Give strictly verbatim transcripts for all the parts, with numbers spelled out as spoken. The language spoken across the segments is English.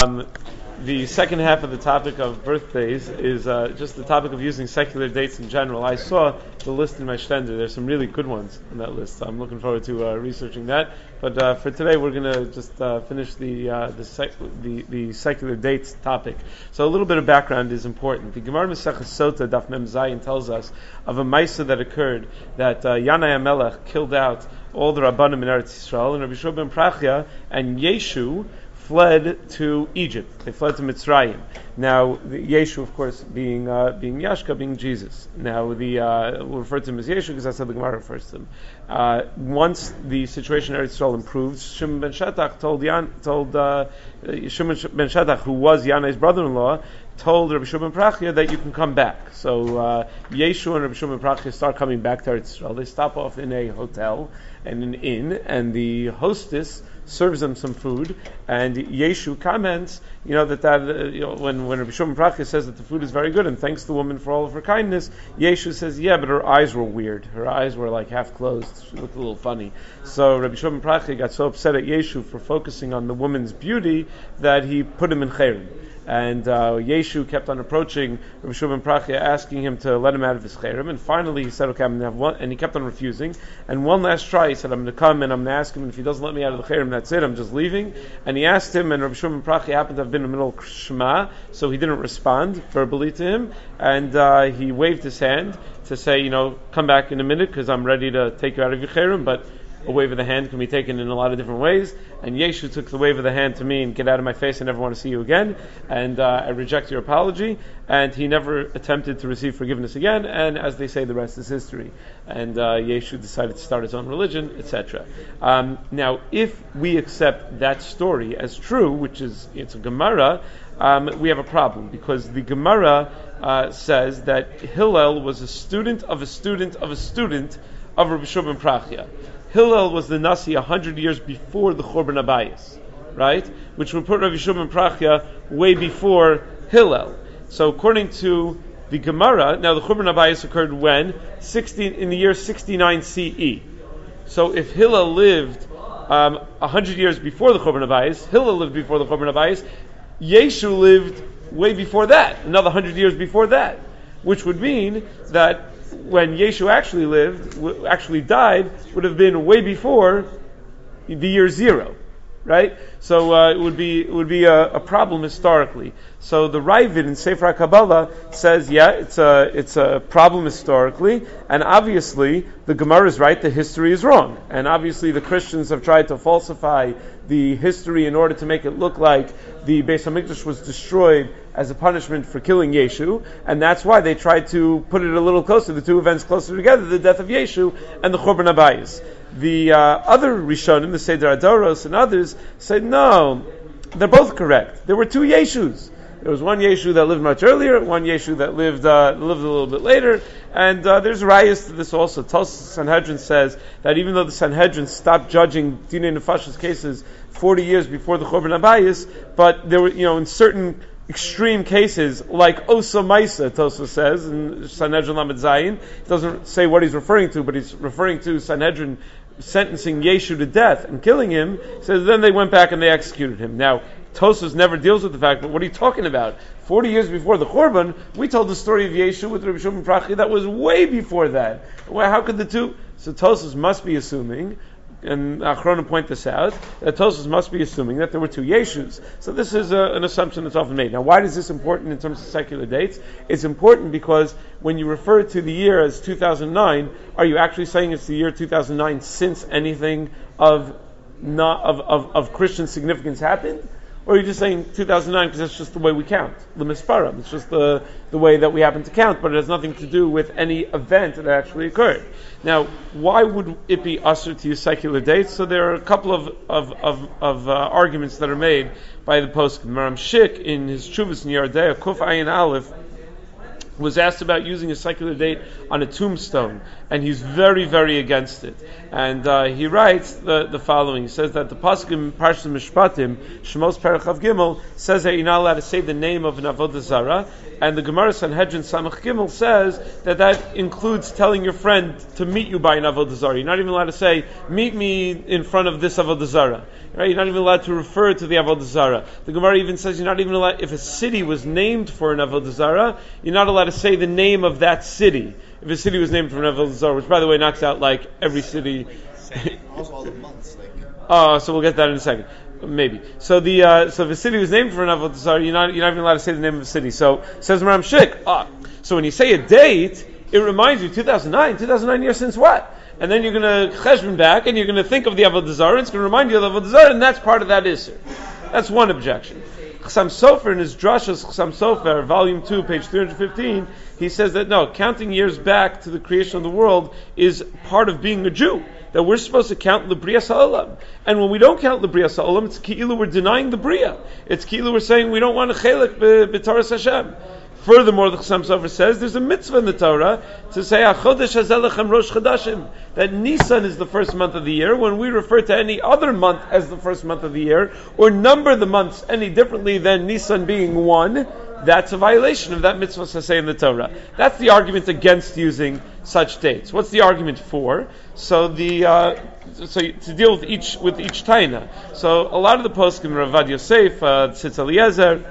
Um, the second half of the topic of birthdays is uh, just the topic of using secular dates in general. I saw the list in my shtender. There's some really good ones on that list. So I'm looking forward to uh, researching that. But uh, for today, we're going to just uh, finish the uh, the, sec- the the secular dates topic. So a little bit of background is important. The Gemara Masechah Sota Daf Mem Zayin tells us of a Maisa that occurred that uh, Yanai HaMelech killed out all the Rabbanim in Eretz Yisrael, and Rabbi Shua ben Prachya and Yeshu fled to Egypt. They fled to Mitzrayim. Now, the Yeshu, of course, being uh, being Yashka, being Jesus. Now, the uh, we'll refer to him as Yeshu because that's how the Gemara refers to him. Uh, once the situation in Eretz Yisrael improved, Shimon ben Shetach told Yan, told uh, Shimon ben Shetach, who was Yanai's brother-in-law, told Rabbi Shua ben Prachya that you can come back. So uh, Yeshu and Rabbi Shua ben Prachya start coming back to Eretz Yisrael. They stop off in a hotel and an inn, and the hostess serves them some food, and Yeshu comments, you know, that that uh, you know, when when Rabbi Shua ben Prachya says that the food is very good and thanks the woman for all of her kindness, Yeshu says, yeah, but her eyes were weird. Her eyes were like half closed. She looked a little funny. So Rabbi Shua ben Prachya got so upset at Yeshu for focusing on the woman's beauty that he put him in cherem. And uh, Yeshu kept on approaching Rabbi Shua ben Prachya, asking him to let him out of his cherem. And finally he said, okay, I'm going to have one, and he kept on refusing. And one last try, he said, I'm going to come and I'm going to ask him, and if he doesn't let me out of the cherem, that's it, I'm just leaving. And he asked him, and Rabbi Shua ben Prachya happened to have been in the middle of Shema, so he didn't respond verbally to him. And uh, he waved his hand to say, you know, come back in a minute, because I'm ready to take you out of your cherem, but a wave of the hand can be taken in a lot of different ways, and Yeshu took the wave of the hand to mean, get out of my face, I never want to see you again, and uh, I reject your apology, and he never attempted to receive forgiveness again, and as they say, the rest is history. And uh, Yeshu decided to start his own religion, et cetera. Um, now, if we accept that story as true, which is, it's a Gemara, um, we have a problem, because the Gemara uh, says that Hillel was a student of a student of a student of Rabbi Shua ben Prachya. Hillel was the Nasi a hundred years before the Churban Abayis, right? Which would put Rabbi Shua ben Prachya way before Hillel. So according to the Gemara, now the Churban Abayis occurred when? sixteen in the year sixty-nine C E. So if Hillel lived um, a hundred years before the Churban Abayis, Hillel lived before the Churban Abayis, Yeshu lived way before that, another hundred years before that, which would mean that when Yeshu actually lived, w- actually died, would have been way before the year zero, right? So uh, it would be it would be a, a problem historically. So the Ravid in Sefer HaKabbalah says, yeah, it's a it's a problem historically, and obviously the Gemara is right, the history is wrong, and obviously the Christians have tried to falsify the history in order to make it look like the Beis HaMikdash was destroyed as a punishment for killing Yeshu, and that's why they tried to put it a little closer, the two events closer together, the death of Yeshu and the Churban Abayis. The uh, other Rishonim, the Seder Adoros and others, said no, they're both correct. There were two Yeshus. There was one Yeshu that lived much earlier, one Yeshu that lived uh, lived a little bit later, and uh, there's rayas to this also. Tosfos Sanhedrin says that even though the Sanhedrin stopped judging Dinei Nefashos cases forty years before the Churban Abayis, but there were, you know, in certain extreme cases, like Osa Maisa, Tosfos says, in Sanhedrin Lamed Zayin, it doesn't say what he's referring to, but he's referring to Sanhedrin sentencing Yeshu to death and killing him. He says then they went back and they executed him. Now, Tosfos never deals with the fact, but what are you talking about? Forty years before the Churban, we told the story of Yeshu with Rabbi Shua ben Prachya that was way before that. Well, how could the two? So Tosfos must be assuming, and Achronim point this out, that Tosfos must be assuming that there were two Yeshus. So this is a, an assumption that's often made. Now, why is this important in terms of secular dates? It's important because when you refer to the year as two thousand nine, are you actually saying it's the year two thousand nine since anything of not of, of, of Christian significance happened? Or are you just saying two thousand nine because that's just the way we count? L'misparam. It's just the, the way that we happen to count, but it has nothing to do with any event that actually occurred. Now, why would it be usher to use secular dates? So there are a couple of of, of, of uh, arguments that are made by the poskim. Maram Shik, in his Chuvas in Yardea, Kuf Ayin Aleph, was asked about using a secular date on a tombstone, and he's very, very against it. And uh, he writes the, the following. He says that the pasuk in Parshas Mishpatim, Shemos Perek Chav Gimel, says that you're not allowed to say the name of an avodah zarah, and the Gemara Sanhedrin Samach Gimel says that that includes telling your friend to meet you by an avodah zarah. You're not even allowed to say, meet me in front of this avodah zarah. Right? You're not even allowed to refer to the avodah zarah. The Gemara even says you're not even allowed, if a city was named for an avodah zarah, you're not allowed to say the name of that city. If a city was named for an avodah zarah, which by the way knocks out like every city. Also all the months, like. Oh, so we'll get that in a second. Maybe. So the uh, so if a city was named for an avodah zarah, you're not you're not even allowed to say the name of a city. So says Maram Shik. Ah, so when you say a date, it reminds you two thousand nine, two thousand nine years since what? And then you're going to cheshbon back, and you're going to think of the avodah zarah. It's going to remind you of the avodah zarah, and that's part of that isser. That's one objection. Chassam Sofer in his Drashas Chassam Sofer, volume two, page three hundred fifteen, he says that no, counting years back to the creation of the world is part of being a Jew. That we're supposed to count L'Brias Ha'olam. And when we don't count L'Brias Ha'olam, it's Ki'ilu we're denying the Bria. It's Ki'ilu we're saying we don't want a Chelek b'Torah Hashem. Furthermore, the Chassam Sofer says there's a mitzvah in the Torah to say HaChodesh Hazeh Lechem Rosh Chodashim, that Nisan is the first month of the year. When we refer to any other month as the first month of the year, or number the months any differently than Nisan being one, that's a violation of that mitzvah to say in the Torah. That's the argument against using such dates. What's the argument for? So the uh, so to deal with each with each taina. So a lot of the poskim, Ravad Yosef, uh, Tzitz Eliezer,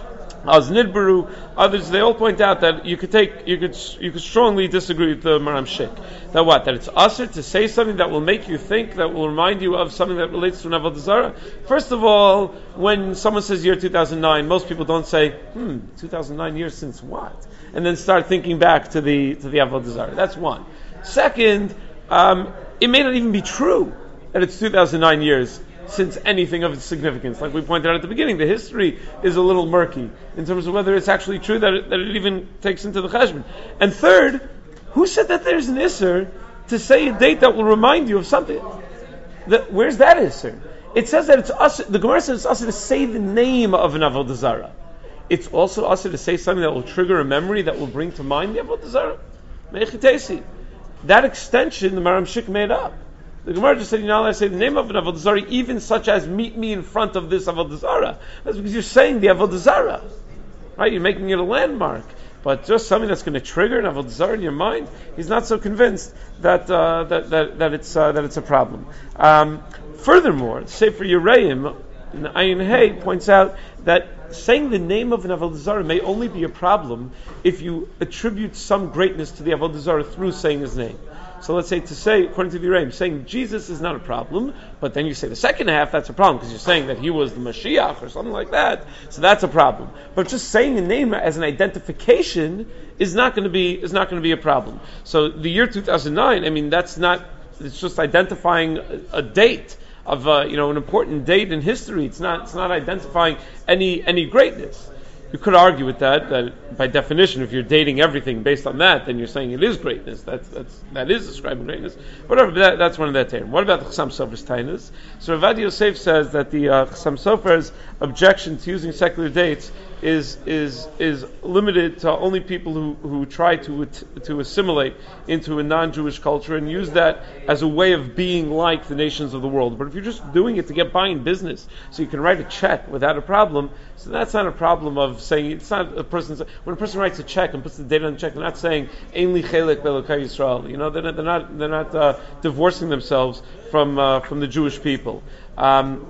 Az Nidbaru, others, they all point out that you could take, you could, you could strongly disagree with the Maram Shik. That what? That it's usher to say something that will make you think, that will remind you of something that relates to an avodah zarah. First of all, when someone says year two thousand nine, most people don't say, hmm, two thousand nine years since what? And then start thinking back to the to the avodah zarah. That's one. Second, um, it may not even be true that it's two thousand nine years since anything of its significance. Like we pointed out at the beginning, the history is a little murky in terms of whether it's actually true that it, that it even takes into the cheshbon. And third, who said that there's an isser to say a date that will remind you of something? That, where's that isser? It says that it's us. The Gemara says it's us to say the name of an avodah zarah. It's also us to say something that will trigger a memory that will bring to mind the avodah zarah. Meichitesi. That extension the Maram Shik made up. The Gemara just said, you're not allowed to say the name of an avodah zarah, even such as meet me in front of this avodah zarah. That's because you're saying the avodah zarah, right? You're making it a landmark. But just something that's going to trigger an avodah zarah in your mind, he's not so convinced that uh, that, that that it's uh, that it's a problem. Um, furthermore, Sefer Yereim in Ayin Hey points out that saying the name of an avodah zarah may only be a problem if you attribute some greatness to the avodah zarah through saying his name. So let's say to say, according to the Yereim, saying Jesus is not a problem, but then you say the second half, that's a problem, because you're saying that he was the Mashiach or something like that, so that's a problem. But just saying a name as an identification is not going to be is not going to be a problem. So the year two thousand nine, I mean, that's not, it's just identifying a, a date of uh, you know an important date in history. It's not it's not identifying any any greatness. You could argue with that, that by definition, if you're dating everything based on that, then you're saying it is greatness. That's, that's, that is describing greatness. Whatever, but that, that's one of that terms. What about the Chassam Sofer's tainas? So Ravad Yosef says that the uh, Chassam Sofer's objection to using secular dates is is is limited to only people who, who try to to assimilate into a non-Jewish culture and use that as a way of being like the nations of the world. But if you're just doing it to get by in business, so you can write a check without a problem, so that's not a problem of saying, it's not a person, when a person writes a check and puts the date on the check, they're not saying, Ein li chelek be'Elokei Yisrael. You know, they're not, they're not, they're not uh, divorcing themselves from uh, from the Jewish people. Um,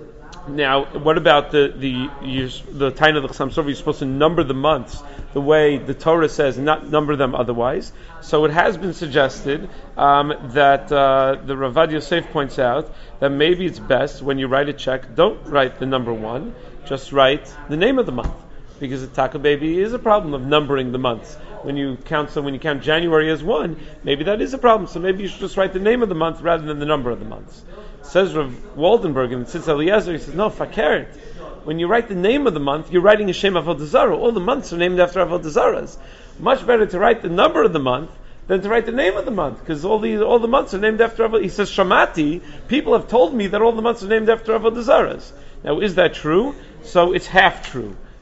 Now, what about the the the time of the Chassam Sofer? You're supposed to number the months the way the Torah says, and not number them otherwise. So it has been suggested um, that uh, the Ravad Yosef points out that maybe it's best when you write a check, don't write the number one, just write the name of the month, because the Taka baby is a problem of numbering the months. When you count, so when you count January as one, maybe that is a problem. So maybe you should just write the name of the month rather than the number of the months. Says Rav Waldenberg and Tzitz Eliezer, he says, no, fakert. When you write the name of the month, you're writing a Shem Avodah Zarah. All the months are named after Avodah Zarahs. Much better to write the number of the month than to write the name of the month, because all the all the months are named after Avodah. He says, Shamati, people have told me that all the months are named after Avodah Zarahs. Now, is that true? So it's half true.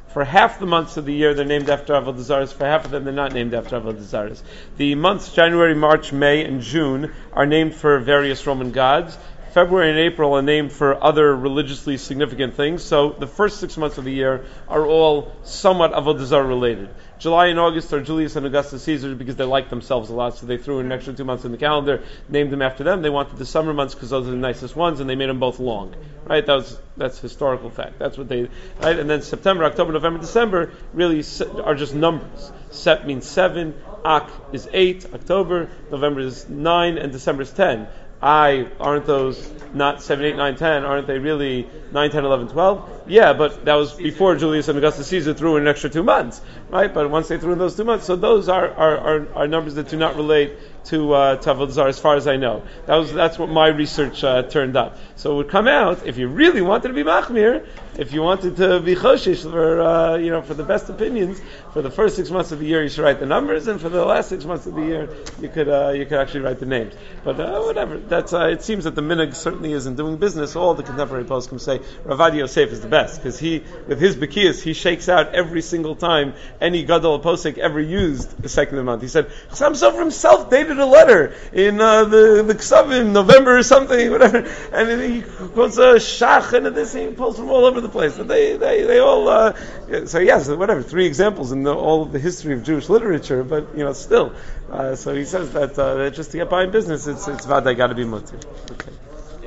For half the months of the year, they're named after Avodah Zaros. For half of them, they're not named after Avodah Zaros. The months January, March, May, and June are named for various Roman gods. February and April are named for other religiously significant things. So the first six months of the year are all somewhat Avodah Zarah related. July and August are Julius and Augustus Caesar because they like themselves a lot, so they threw in an extra two months in the calendar, named them after them. They wanted the summer months because those are the nicest ones, and they made them both long. Right? That was that's historical fact. That's what they. Right? And then September, October, November, December really are just numbers. Sep means seven. Ak is eight. October, November is nine, and December is ten. I, aren't those not seven, eight, nine, ten? Aren't they really nine, ten, eleven, twelve? Yeah, but that was before Julius and Augustus Caesar threw in an extra two months, right? But once they threw in those two months, so those are are, are, are numbers that do not relate to uh, to Avodah Zarah, as far as I know. That was that's what my research uh, turned up. So it would come out, if you really wanted to be machmir, if you wanted to be choshish for uh, you know for the best opinions, for the first six months of the year you should write the numbers, and for the last six months of the year you could uh, you could actually write the names. But uh, whatever. That's uh, it seems that the minhag certainly isn't doing business. All the contemporary poskim say Rav Ovadia Yosef is the best because he, with his bekiyas, he shakes out every single time any gadol posek ever used the second of the month. He said Chassam Sofer himself dated a letter in uh, the the Ksavim, November or something, whatever, and then he quotes a shach and this he pulls from all over the place. But they they they all uh, so yes, whatever, three examples in the, all of the history of Jewish literature, but you know still. Uh, so he says that, uh, that just to get by in business, it's it's vaday got to be mutter. Okay.